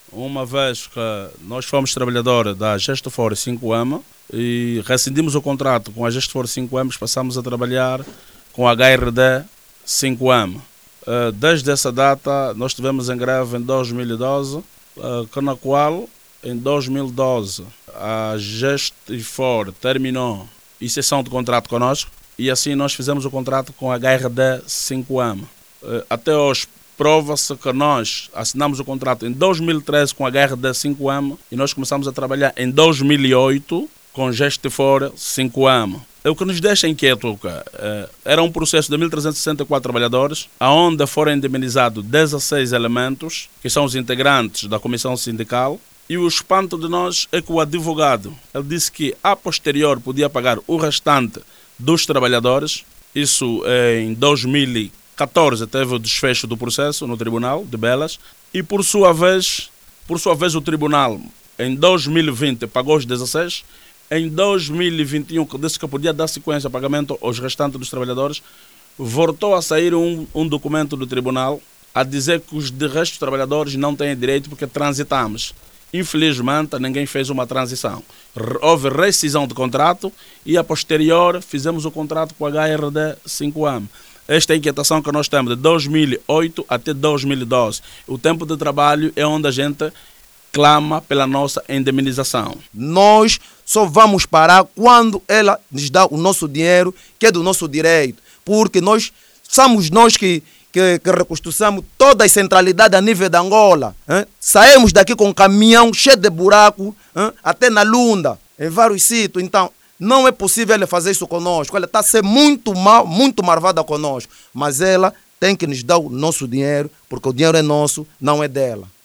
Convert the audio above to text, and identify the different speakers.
Speaker 1: uma vez que nós fomos trabalhadores da Gestofor 5M e rescindimos o contrato com a Gestofor 5M, passamos a trabalhar com a HRD 5M. Desde essa data, nós estivemos em greve em 2012, na qual, em 2012, a Gestofor terminou a exceção de contrato conosco e assim nós fizemos o contrato com a HRD 5M. Até hoje, prova-se que nós assinamos o contrato em 2013 com a HRD 5M e nós começamos a trabalhar em 2008 com Gestofor 5M. O que nos deixa inquieto era um processo de 1.364 trabalhadores, onde foram indemnizados 16 elementos, que são os integrantes da comissão sindical, e o espanto de nós é que o advogado ele disse que a posterior podia pagar o restante dos trabalhadores. Isso em 2014 teve o desfecho do processo no Tribunal de Belas e por sua vez o Tribunal em 2020 pagou os 16. Em 2021, que disse que podia dar sequência ao pagamento aos restantes dos trabalhadores, voltou a sair um documento do Tribunal a dizer que os de resto dos trabalhadores não têm direito porque transitamos. Infelizmente, ninguém fez uma transição. Houve rescisão de contrato e, a posterior, fizemos o contrato com a HRD 5M. Esta é a inquietação que nós temos de 2008 até 2012. O tempo de trabalho é onde a gente clama pela nossa indemnização.
Speaker 2: Nós só vamos parar quando ela nos dá o nosso dinheiro, que é do nosso direito. Porque somos nós que reconstruímos toda a centralidade a nível de Angola. Saímos daqui com um caminhão cheio de buraco, até na Lunda, em vários sítios. Então, não é possível ela fazer isso conosco. Ela está a ser muito mal, muito marvada conosco. Mas ela tem que nos dar o nosso dinheiro, porque o dinheiro é nosso, não é dela.